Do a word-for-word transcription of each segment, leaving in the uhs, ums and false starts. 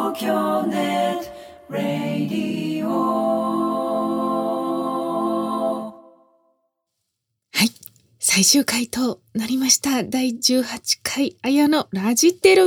東京ネットラディオ。はい、最終回となりました。だいじゅうはちかいあやのラジテル。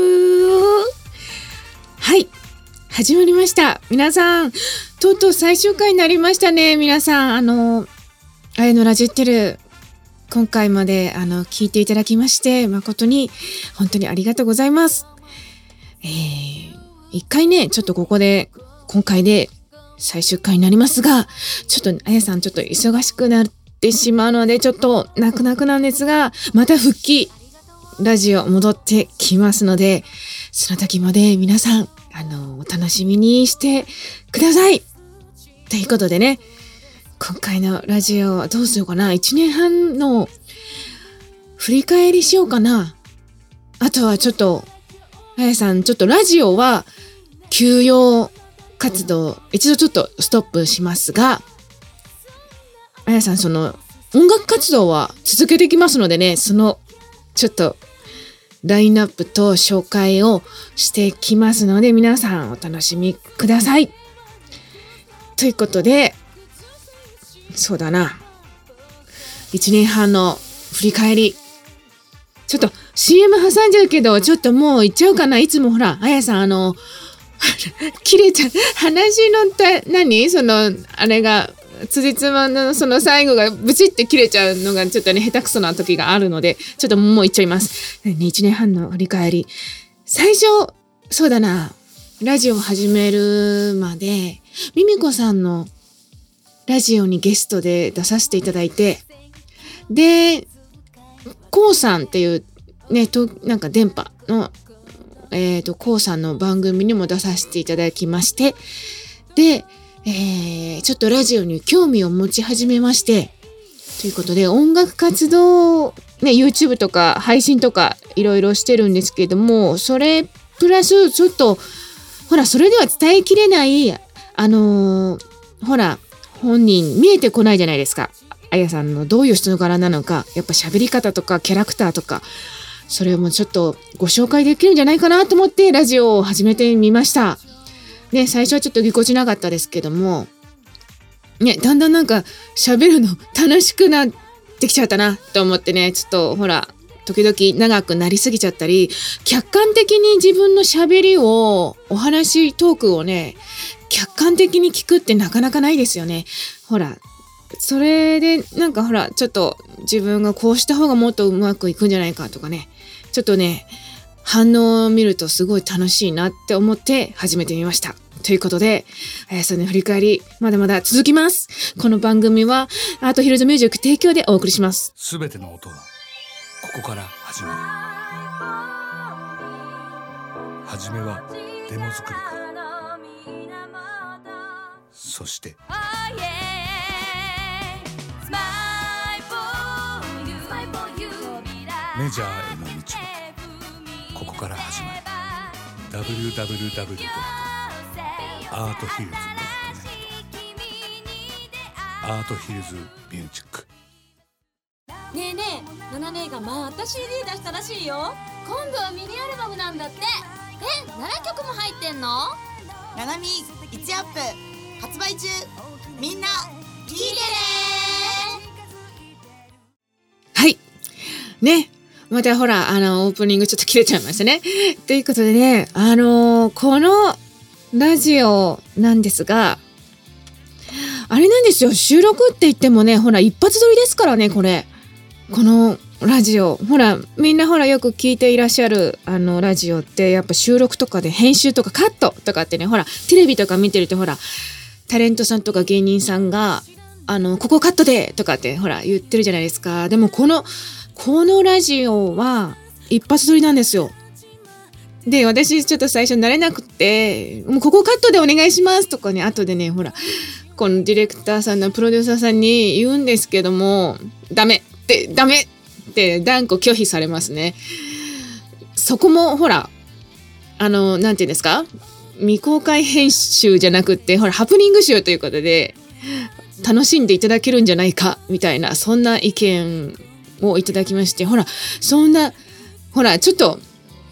はい、始まりました。皆さん、とうとう最終回になりましたね。皆さん、あのあやのラジテル、今回まであの聞いていただきまして誠に本当にありがとうございます。えー、一回ねちょっとここで今回で最終回になりますが、ちょっとあやさんちょっと忙しくなってしまうのでちょっと泣く泣くなんですが、また復帰ラジオ戻ってきますので、その時まで皆さんあのお楽しみにしてくださいということでね、今回のラジオはどうしようかな。いちねんはんの振り返りしようかな。あとはちょっと、あやさん、ちょっとラジオは休養活動、一度ちょっとストップしますが、あやさん、その音楽活動は続けていきますのでね、そのちょっとラインナップと紹介をしてきますので、皆さんお楽しみください。ということで、そうだな。いちねんはんの振り返り。ちょっと シーエム 挟んじゃうけど、ちょっともう言っちゃうかな。いつもほら、あやさん、あの、切れちゃう。話のた、何その、あれが、辻褄のその最後がブチって切れちゃうのがちょっとね、下手くそな時があるので、ちょっともう言っちゃいます。ね、いちねんはんの振り返り。最初、そうだな。ラジオを始めるまで、ミミコさんのラジオにゲストで出させていただいて、で、こうさんっていうね、となんか電波の、えっと、こうさんの番組にも出させていただきまして、で、えー、ちょっとラジオに興味を持ち始めまして、ということで音楽活動、ね、YouTube とか配信とかいろいろしてるんですけども、それプラスちょっと、ほら、それでは伝えきれない、あのー、ほら、本人見えてこないじゃないですか。あやさんのどういう人柄なのか、やっぱ喋り方とかキャラクターとか、それもちょっとご紹介できるんじゃないかなと思ってラジオを始めてみました。ね、最初はちょっとぎこちなかったですけども、ね、だんだんなんか喋るの楽しくなってきちゃったなと思ってね、ちょっとほら、時々長くなりすぎちゃったり、客観的に自分の喋りを、お話トークをね、客観的に聞くってなかなかないですよね。ほら、それでなんかほら、ちょっと自分がこうした方がもっとうまくいくんじゃないかとかね、ちょっとね、反応を見るとすごい楽しいなって思って始めてみました。ということで、あやさんの振り返り、まだまだ続きます。この番組はアートヒルズミュージック提供でお送りします。 すべての音はここから始まる。はじめはデモ作りから、そしてメジャーへの道はここから始まる。 ダブリューダブリューダブリュードットアートヒルズドットネット アートヒルズミュージック。 ねえねえ、ナナ姉がまた シーディー 出したらしいよ。今度はミニアルバムなんだって。え、ななきょくも入ってんの？ ナナミいちアップ発売中。みんな聞いてね。 はいね、またほら、あのオープニングちょっと切れちゃいましたね。ということでね、あのー、このラジオなんですが、あれなんですよ、収録って言ってもね、ほら一発撮りですからね、これ。このラジオ、ほらみんなほらよく聞いていらっしゃるあのラジオってやっぱ収録とかで編集とかカットとかってね、ほらテレビとか見てるとほらタレントさんとか芸人さんがあのここカットでとかってほら言ってるじゃないですか。でもこのこのラジオは一発撮りなんですよ。で、私ちょっと最初慣れなくて、もうここカットでお願いしますとかね、後でね、ほらこのディレクターさんのプロデューサーさんに言うんですけども、ダメってダメって断固拒否されますね。そこもほらあのなんていうんですか、未公開編集じゃなくってほらハプニング集ということで楽しんでいただけるんじゃないかみたいな、そんな意見をいただきまして、ほらそんなほらちょっと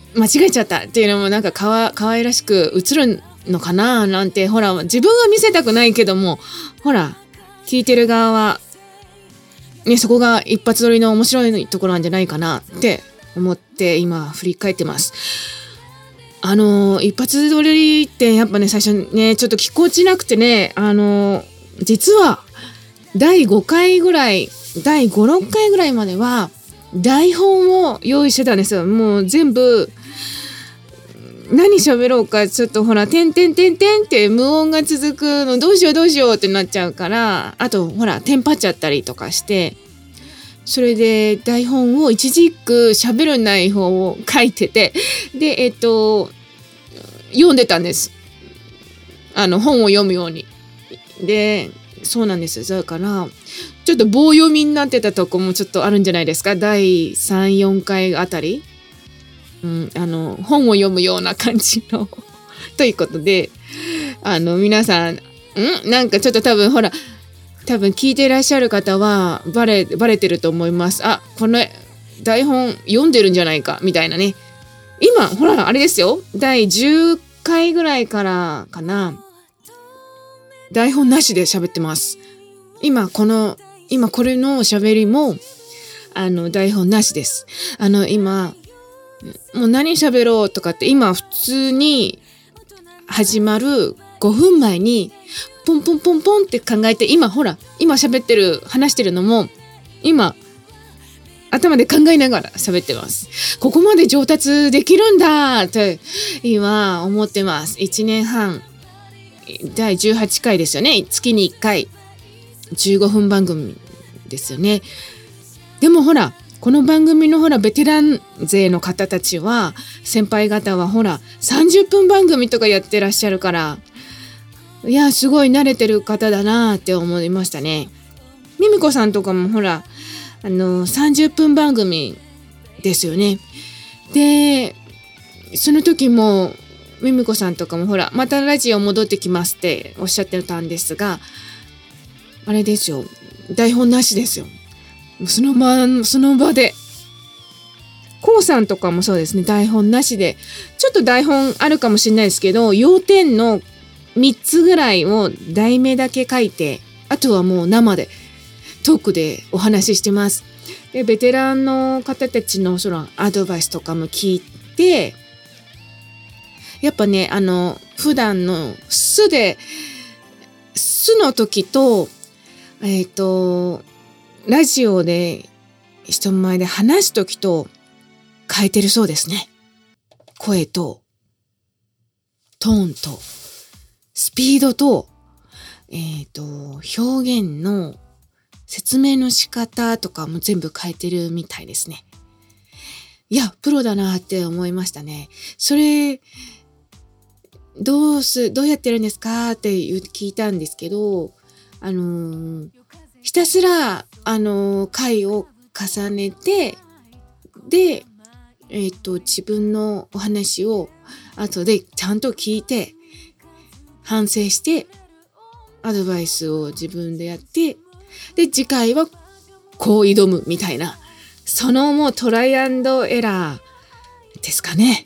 間違えちゃったっていうのもなんかかわ、かわいらしく映るのかななんて、ほら、自分は見せたくないけども、ほら、聞いてる側は、ね、そこが一発撮りの面白いところなんじゃないかなって思って今振り返ってます。あの、一発撮りってやっぱね、最初ね、ちょっと気持ちなくてね、あの、実はだいごかいぐらい、だいご、ろっかいぐらいまでは台本を用意してたんですよ。もう全部、何喋ろうか、ちょっとほら、てんてんてんてんって無音が続くの、どうしようどうしようってなっちゃうから、あとほら、テンパっちゃったりとかして、それで台本を一字一句喋る内容を書いてて、で、えっと、読んでたんです。あの、本を読むように。で、そうなんです。だから、ちょっと棒読みになってたとこもちょっとあるんじゃないですか。だいさん、よんかいあたり。うん、あの本を読むような感じのということで、あの皆さんんなんかちょっと多分ほら多分聞いていらっしゃる方はバレバレてると思います。あ、この台本読んでるんじゃないかみたいなね。今ほらあれですよ、だいじゅっかいぐらいからかな、台本なしで喋ってます。今この今これの喋りもあの台本なしです。あの今もう何喋ろうとかって今普通に始まるごふんまえにポンポンポンポンって考えて、今ほら今喋ってる話してるのも今頭で考えながら喋ってます。ここまで上達できるんだって今思ってます。いちねんはんだいじゅうはちかいですよね。月にいっかいじゅうごふん番組ですよね。でもほらこの番組のほらベテラン勢の方たちは、先輩方はほらさんじゅっぷん番組とかやってらっしゃるから、いやすごい慣れてる方だなって思いましたね。ミミコさんとかもほらあのさんじゅっぷん番組ですよね。でその時もミミコさんとかもほらまたラジオ戻ってきますっておっしゃってたんですが、あれですよ、台本なしですよ。その場、その場で。コウさんとかもそうですね、台本なしで。ちょっと台本あるかもしれないですけど、要点のみっつぐらいを題名だけ書いて、あとはもう生でトークでお話ししてます。で、ベテランの方たちのそのアドバイスとかも聞いて、やっぱね、あの、普段の素で、素の時と、えっと、ラジオで人前で話すときと変えてるそうですね。声とトーンとスピードと、えっと、表現の説明の仕方とかも全部変えてるみたいですね。いや、プロだなって思いましたね。それ、どうす、どうやってるんですかって聞いたんですけど、あのー、ひたすら、あのー、回を重ねて、で、えっと、自分のお話を後でちゃんと聞いて、反省して、アドバイスを自分でやって、で、次回はこう挑むみたいな、そのもうトライアンドエラーですかね。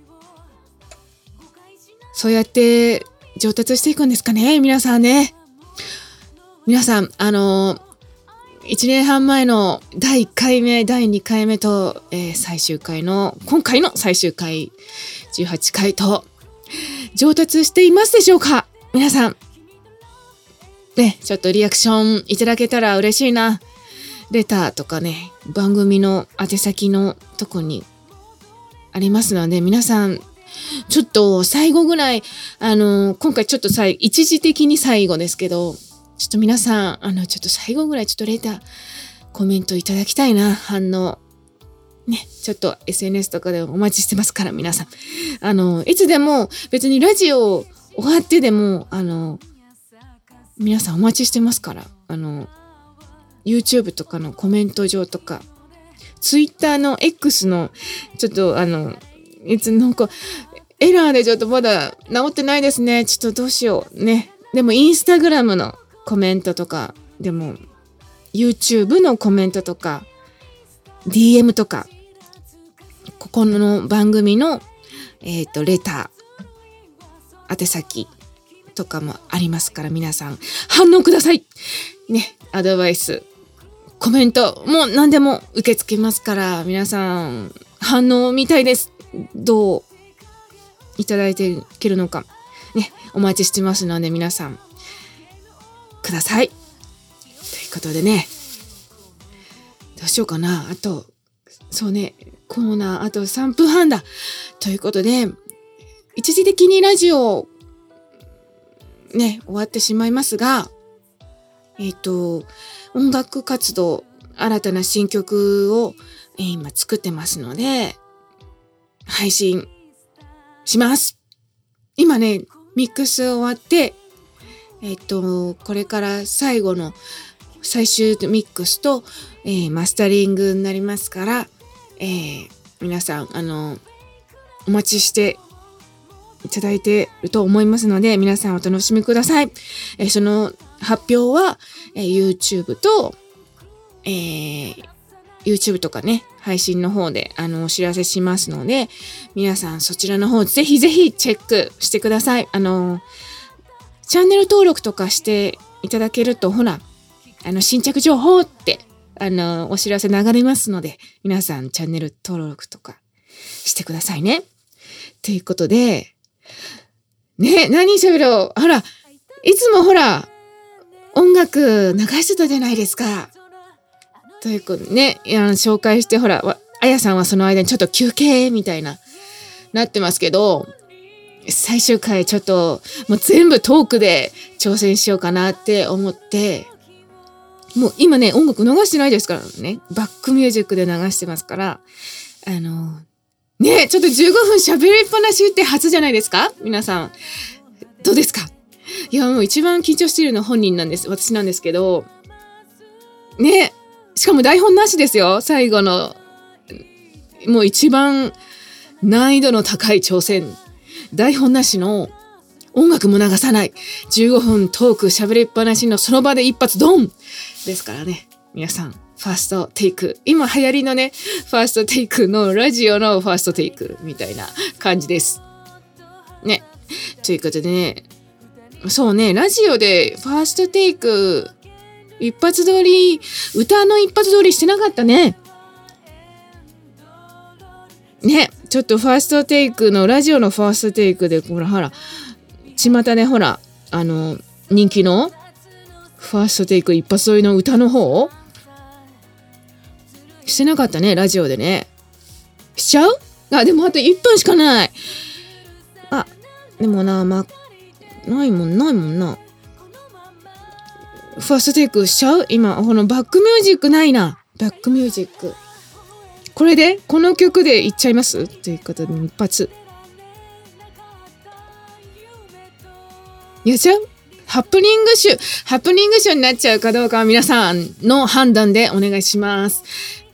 そうやって上達していくんですかね、皆さんね。皆さん、あのー、いちねんはんまえのだいいっかいめ、だいにかいめと、えー、最終回の、今回の最終回、じゅうはちかいと、上達していますでしょうか皆さん。ね、ちょっとリアクションいただけたら嬉しいな。レターとかね、番組の宛先のとこにありますので、皆さん、ちょっと最後ぐらい、あのー、今回ちょっとさい一時的に最後ですけど、ちょっと皆さん、あの、ちょっと最後ぐらいちょっとレター、コメントいただきたいな、反応。ね、ちょっと エスエヌエス とかでお待ちしてますから、皆さん。あの、いつでも別にラジオ終わってでも、あの、皆さんお待ちしてますから、あの、YouTube とかのコメント上とか、Twitter の X の、ちょっとあの、いつなんか、エラーでちょっとまだ治ってないですね。ちょっとどうしよう。ね。でも、インスタグラムのコメントとか、でも、YouTube のコメントとか、ディーエム とか、 ここの番組の、えっと、レター、宛先とかもありますから、皆さん反応ください。ね、アドバイス、コメント、もう何でも受け付けますから、皆さん反応みたいです。どういただいていけるのか。ね、お待ちしてますので、皆さんください。ということでね、どうしようかな。あと、そうね、コーナーあとさんぷんはんだ。ということで、一時的にラジオね、終わってしまいますが、えっと、音楽活動、新たな新曲を、えー、今作ってますので、配信します。今ね、ミックス終わって、えっと、これから最後の最終ミックスと、えー、マスタリングになりますから、えー、皆さん、あの、お待ちしていただいていると思いますので、皆さんお楽しみください。えー、その発表は、えー、YouTube と、えー、YouTube とかね、配信の方であのお知らせしますので、皆さんそちらの方ぜひぜひチェックしてください。あの、チャンネル登録とかしていただけると、ほら、あの、新着情報って、あの、お知らせ流れますので、皆さんチャンネル登録とかしてくださいね。ということで、ね、何喋ろう。ほら、いつもほら、音楽流してたじゃないですか。ということでね、いや紹介して、ほら、あやさんはその間にちょっと休憩みたいな、なってますけど、最終回ちょっと、もう全部トークで挑戦しようかなって思って、もう今ね、音楽流してないですからね。バックミュージックで流してますから、あの、ね、ちょっとじゅうごふん喋りっぱなしって初じゃないですか？皆さん。どうですか？いや、もう一番緊張しているのは本人なんです。私なんですけど、ね、しかも台本なしですよ。最後の、もう一番難易度の高い挑戦。台本なしの音楽も流さないじゅうごふんトーク喋りっぱなしのその場で一発ドンですからね。皆さん、ファーストテイク。今流行りのね、ファーストテイクのラジオのファーストテイクみたいな感じです。ね。ということでね、そうね、ラジオでファーストテイク一発撮り、歌の一発撮りしてなかったね。ね、ちょっとファーストテイクのラジオのファーストテイクで、ほらほら、巷でほら、あの、人気のファーストテイク一発撮りの歌の方してなかったね、ラジオでね。しちゃう？あ、でもあといっぷんしかない。あ、でもな、ま、ないもん、ないもんな。ファーストテイクしちゃう？今、このバックミュージックないな。バックミュージック。これでこの曲でいっちゃいますということで一発。やっちゃう？ハプニング集、ハプニング集になっちゃうかどうかは皆さんの判断でお願いします。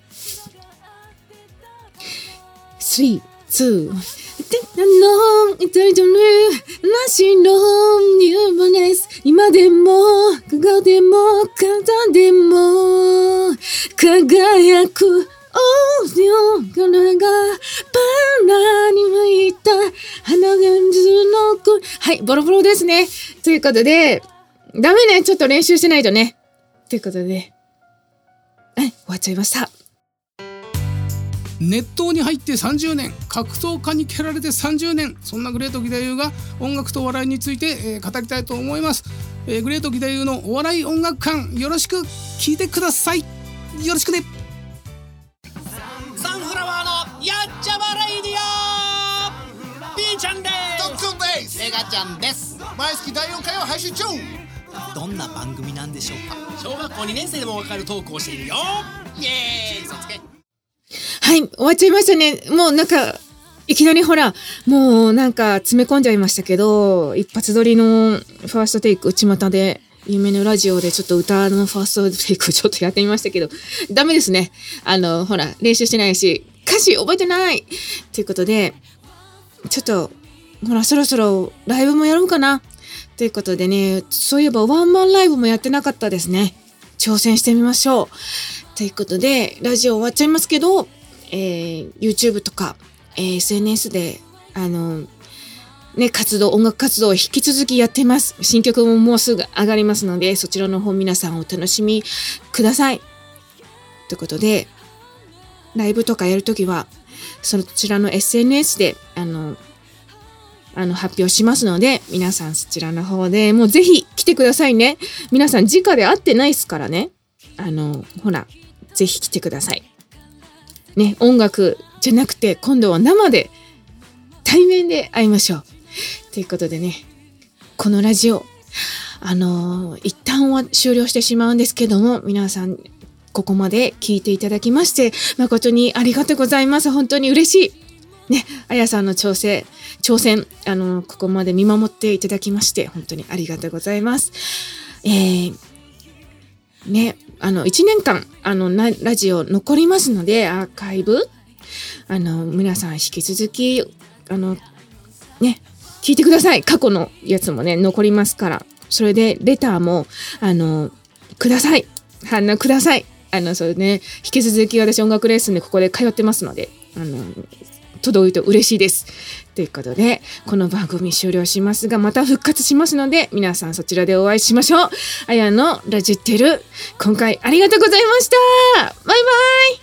スリー、ツー、ワン。今でも顔でも体でも輝くオーディオ柄がバラに向いた花が水の子。はい、ボロボロですね。ということで、ダメね、ちょっと練習しないとね。ということで、はい、終わっちゃいました。 熱湯に入ってさんじゅうねん、格闘家に蹴られてさんじゅうねん、そんなグレート義太夫が音楽と笑いについて、えー、語りたいと思います、えー、グレート義太夫のお笑い音楽館、よろしく聞いてください。よろしくね。 サンフラワーのやっちゃまレイディオ、ピーちゃんです。 トッツンです。 エガちゃんです。 毎月だいよんかいを配信中。 どんな番組なんでしょうか。小学校にねん生でもわかるトークをしているよ。イエーイ、そつけ。 はい、終わっちゃいましたね。もうなんか、いきなりほら、もうなんか詰め込んじゃいましたけど、一発撮りのファーストテイク、内股で、有名なラジオでちょっと歌のファーストテイクちょっとやってみましたけど、ダメですね。あの、ほら、練習してないし、歌詞覚えてないということで、ちょっと、ほら、そろそろライブもやろうかな。ということでね、そういえばワンマンライブもやってなかったですね。挑戦してみましょう。ということで、ラジオ終わっちゃいますけど、 えー、YouTube とか、えー、エスエヌエス であのね活動音楽活動を引き続きやってます。新曲ももうすぐ上がりますので、そちらの方皆さんお楽しみくださいということで、ライブとかやるときはそちらの エスエヌエス であのあの発表しますので、皆さんそちらの方でもうぜひ来てくださいね。皆さん直で会ってないですからね。あのほらぜひ来てくださいね。音楽じゃなくて今度は生で対面で会いましょうということでね、このラジオあの一旦は終了してしまうんですけども、皆さんここまで聞いていただきまして誠にありがとうございます。本当に嬉しいね。あやさんの挑戦挑戦あのここまで見守っていただきまして本当にありがとうございます。えー、ねあのいちねんかんあのラジオ残りますので、アーカイブあの皆さん引き続きあのね聞いてください。過去のやつもね残りますから、それでレターもあのください。あのください。あのそれね引き続き私音楽レッスンでここで通ってますので、あの届いて嬉しいですということで、この番組終了しますがまた復活しますので、皆さんそちらでお会いしましょう。あやのラジテル、今回ありがとうございました。バイバイ。